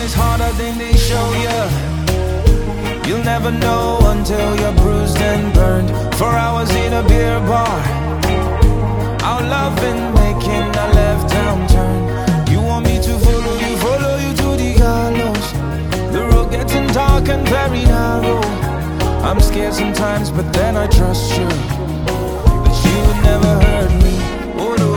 is harder than they show you. You'll never know until you're bruised and burned. 4 hours in a beer bar, our love been making a left hand turn. You want me to follow you to the gallows. The road getting dark and very narrow. I'm scared sometimes, but then I trust you. But you would never hurt me. Oh no.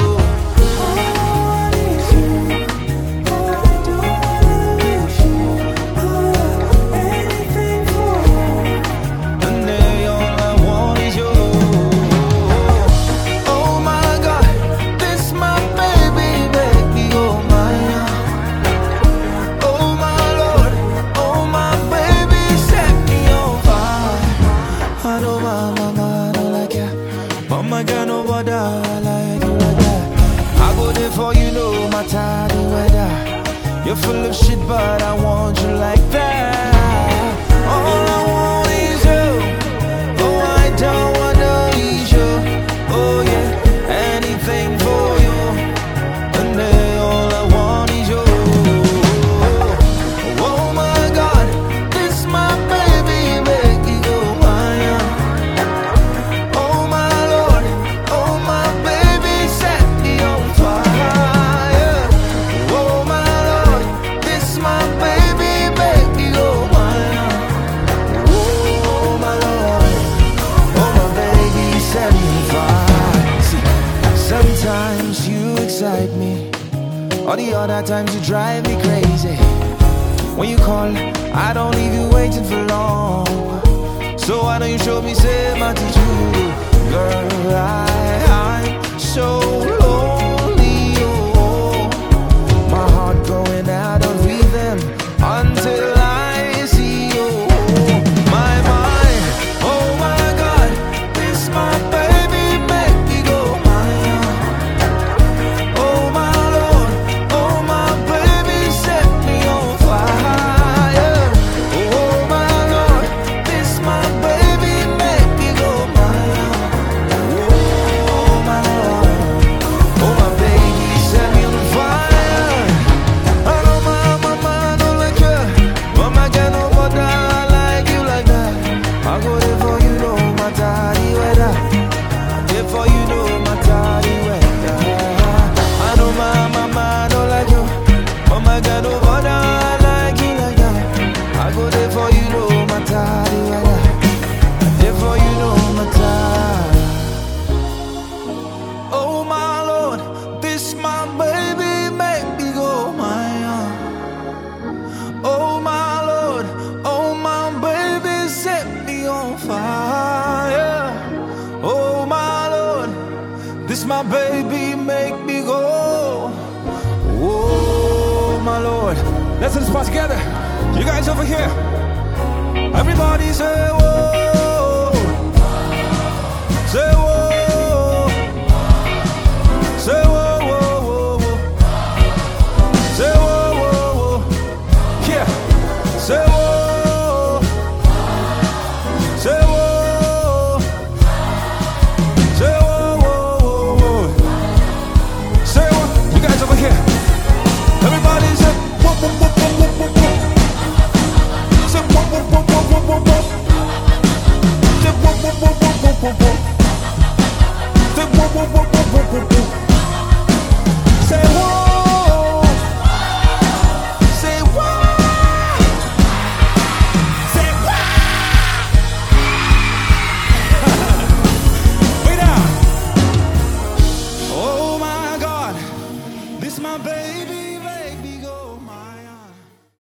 Mama got no border, I like you like that. I go there for you, no matter the weather. You're full of shit, but I want you like that. All I want is you. Oh, I don't wanna ease you. Oh yeah, anything for you. And then all I want is you. Oh my God, this my baby, make you go mine. Sometimes you excite me, all the other times you drive me crazy. When you call, I don't leave you waiting for long. So why don't you show me some attitude? Girl, I'm so lonely, oh. My heart going out of rhythm until I see you. My mind, oh my God, this my baby, make me go mine. Oh my Lord, oh my baby, set me on fire. Oh my Lord, this my baby, make me go mine. Oh my Lord, oh my baby, set me on fire. I know my mama don't like you, but my girl no bother, I like you like that. I go there for you, no matter the weather. There for you, no matter the weather. I know my mama don't like you, but my girl no bother, I like you like that. I go there for you, no matter the weather. There for you, no matter. Oh my Lord, this my baby, make me go mine. Oh my Lord, oh my baby, set me on fire. Oh my Lord, this my baby, make me go. Oh my Lord, let's hit the spot together. You guys over here, everybody say whoa, say whoa, say whoa, whoa, whoa, whoa. Say whoa, whoa, whoa. Yeah, say whoa, say whoa, say whoa, whoa, whoa, whoa. Say whoa. You guys over here, everybody say whoa, whoa, whoa, whoa, whoa, whoa. Say whoa, whoa, whoa, whoa, whoa, whoa. Say whoa, whoa, whoa, whoa, whoa, whoa. Say whoa, whoa, whoa, whoa, whoa, whoa.